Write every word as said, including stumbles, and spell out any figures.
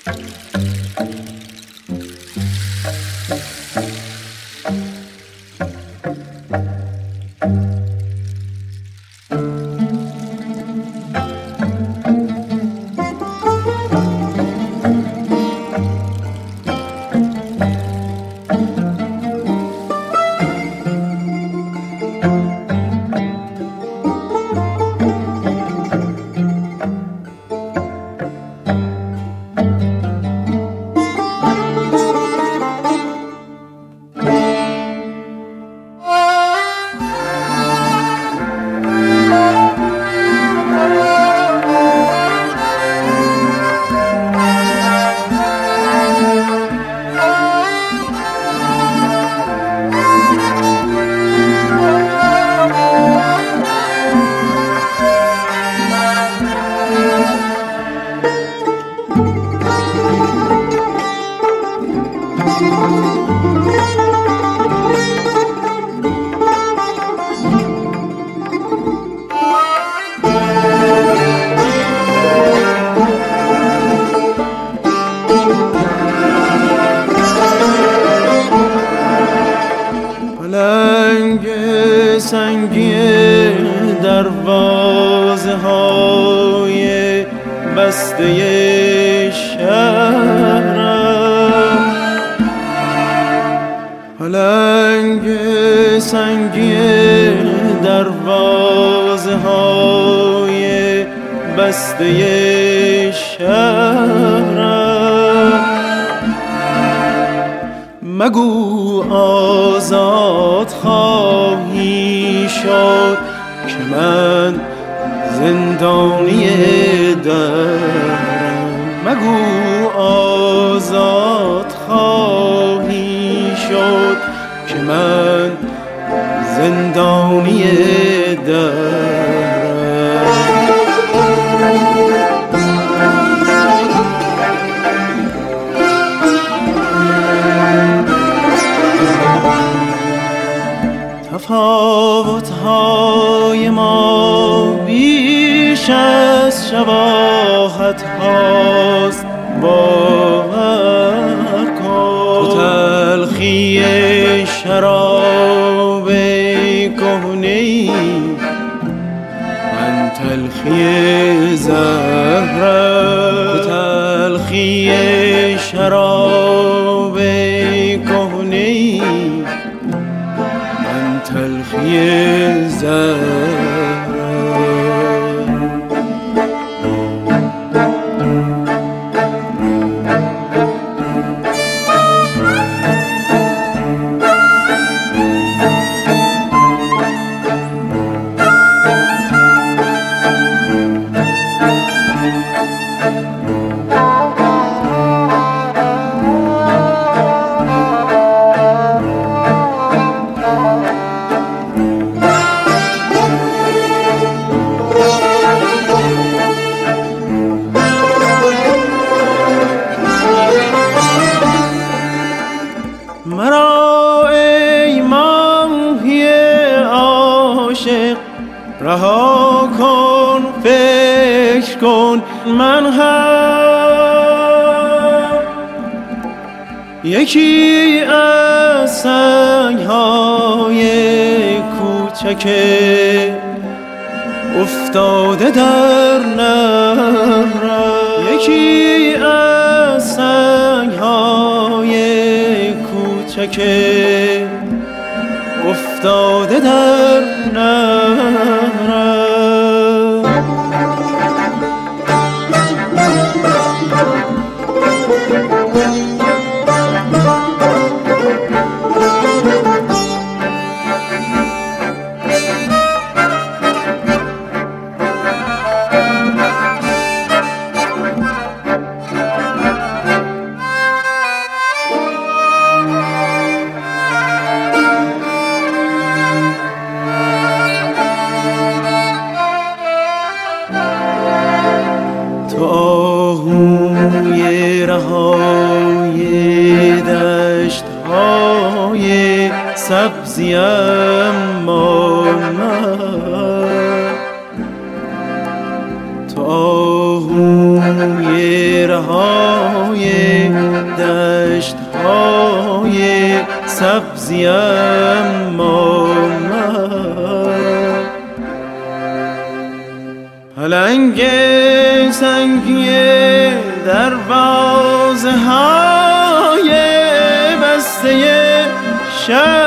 پلنگ سنگی دروازه های بسته شهرم، پلنگ سنگی دروازه های بسته شهرم. مگو آزاد خواهی شد که من زندانی درم، مگو آزاد خواهی شد که من زندانی درم. تفاوت‌های ما بیش از شباهت هاست، باور کن. تو تلخی شراب کهنه‌ای، من تلخی زهرم. تو تلخی شراب کهنه‌ای، تلخی زهرم. مرا ای ماهی عاشق رها کن، فکر کن من هم یکی از سنگ‌های کوچک افتاده در نهرم، یکی از سنگ‌های کوچک افتاده در نهرم. تو آهوی رهای دشت‌های سبزی اما من، تو آهوی کوی رهای دشت های سبزی اما من پلنگ سنگی دروازه های بسته شهر